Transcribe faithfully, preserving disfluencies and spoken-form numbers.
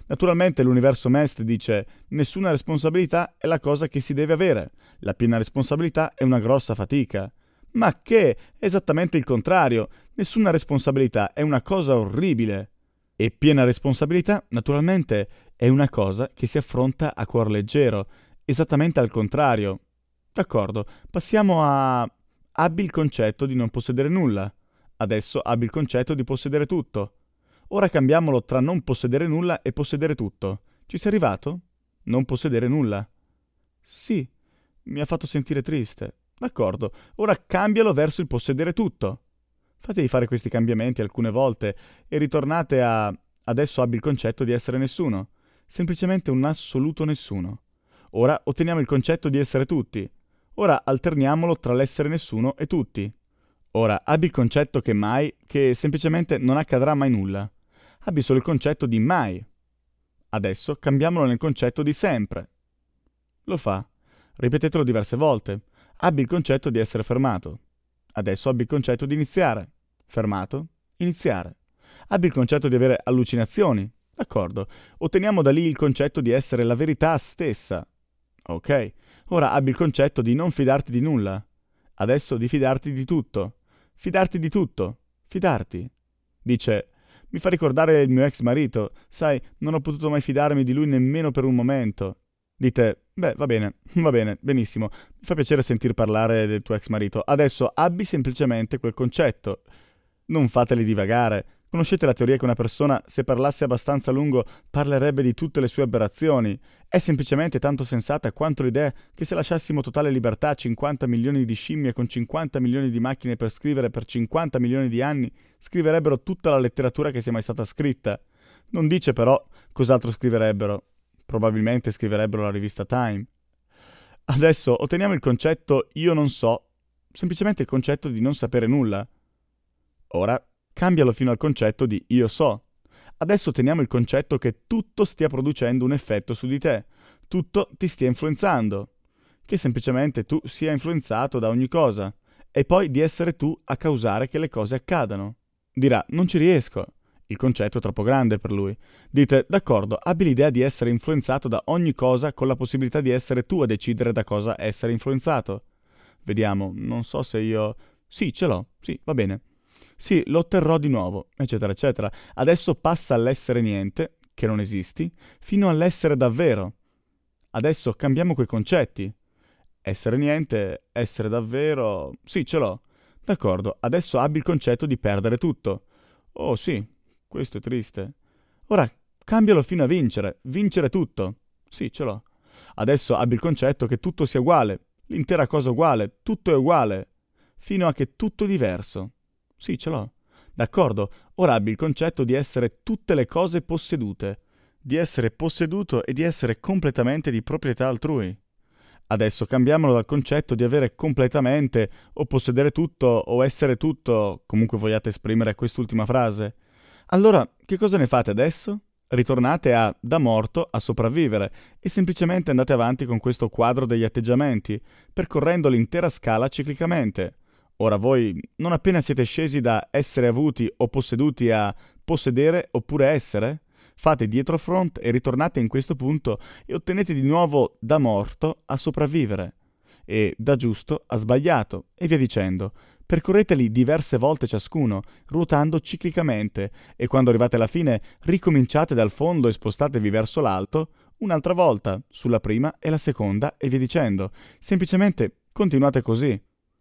Naturalmente l'universo M E S T dice nessuna responsabilità è la cosa che si deve avere, la piena responsabilità è una grossa fatica. Ma che? È esattamente il contrario, nessuna responsabilità è una cosa orribile. E piena responsabilità, naturalmente, è una cosa che si affronta a cuor leggero, esattamente al contrario. D'accordo, passiamo a... Abbi il concetto di non possedere nulla. Adesso abbi il concetto di possedere tutto. Ora cambiamolo tra non possedere nulla e possedere tutto. Ci sei arrivato? Non possedere nulla. Sì, mi ha fatto sentire triste. D'accordo, ora cambialo verso il possedere tutto. Fatevi fare questi cambiamenti alcune volte e ritornate a... Adesso abbi il concetto di essere nessuno. Semplicemente un assoluto nessuno. Ora otteniamo il concetto di essere tutti. Ora alterniamolo tra l'essere nessuno e tutti. Ora abbi il concetto che mai, che semplicemente non accadrà mai nulla. Abbi solo il concetto di mai. Adesso cambiamolo nel concetto di sempre. Lo fa. Ripetetelo diverse volte. Abbi il concetto di essere fermato. Adesso abbi il concetto di iniziare. Fermato. Iniziare. Abbi il concetto di avere allucinazioni. D'accordo. Otteniamo da lì il concetto di essere la verità stessa. Ok. Ora abbi il concetto di non fidarti di nulla. Adesso di fidarti di tutto. Fidarti di tutto. Fidarti. Dice, mi fa ricordare il mio ex marito. Sai, non ho potuto mai fidarmi di lui nemmeno per un momento. Dite, beh, va bene, va bene, benissimo. Mi fa piacere sentir parlare del tuo ex marito. Adesso abbi semplicemente quel concetto. Non fateli divagare. Conoscete la teoria che una persona, se parlasse abbastanza a lungo, parlerebbe di tutte le sue aberrazioni? È semplicemente tanto sensata quanto l'idea che se lasciassimo totale libertà a cinquanta milioni di scimmie con cinquanta milioni di macchine per scrivere per cinquanta milioni di anni, scriverebbero tutta la letteratura che sia mai stata scritta. Non dice però cos'altro scriverebbero. Probabilmente scriverebbero la rivista Time. Adesso otteniamo il concetto io non so, semplicemente il concetto di non sapere nulla. Ora cambialo fino al concetto di io so. Adesso otteniamo il concetto che tutto stia producendo un effetto su di te, tutto ti stia influenzando, che semplicemente tu sia influenzato da ogni cosa, e poi di essere tu a causare che le cose accadano. Dirà, non ci riesco. Il concetto è troppo grande per lui. Dite, d'accordo, abbi l'idea di essere influenzato da ogni cosa con la possibilità di essere tu a decidere da cosa essere influenzato. Vediamo, non so se io... Sì, ce l'ho, sì, va bene. Sì, lo otterrò di nuovo, eccetera, eccetera. Adesso passa all'essere niente, che non esisti, fino all'essere davvero. Adesso cambiamo quei concetti. Essere niente, essere davvero... Sì, ce l'ho. D'accordo, adesso abbi il concetto di perdere tutto. Oh sì, questo è triste. Ora cambialo fino a vincere, vincere tutto. Sì, ce l'ho. Adesso abbi il concetto che tutto sia uguale, l'intera cosa uguale, tutto è uguale, fino a che tutto è diverso. Sì, ce l'ho. D'accordo, ora abbi il concetto di essere tutte le cose possedute, di essere posseduto e di essere completamente di proprietà altrui. Adesso cambiamolo dal concetto di avere completamente, o possedere tutto, o essere tutto, comunque vogliate esprimere quest'ultima frase. Allora, che cosa ne fate adesso? Ritornate a da morto a sopravvivere e semplicemente andate avanti con questo quadro degli atteggiamenti, percorrendo l'intera scala ciclicamente. Ora voi, non appena siete scesi da essere avuti o posseduti a possedere oppure essere, fate dietro front e ritornate in questo punto e ottenete di nuovo da morto a sopravvivere e da giusto a sbagliato e via dicendo. Percorreteli diverse volte ciascuno, ruotando ciclicamente, e quando arrivate alla fine ricominciate dal fondo e spostatevi verso l'alto un'altra volta, sulla prima e la seconda e via dicendo. Semplicemente continuate così.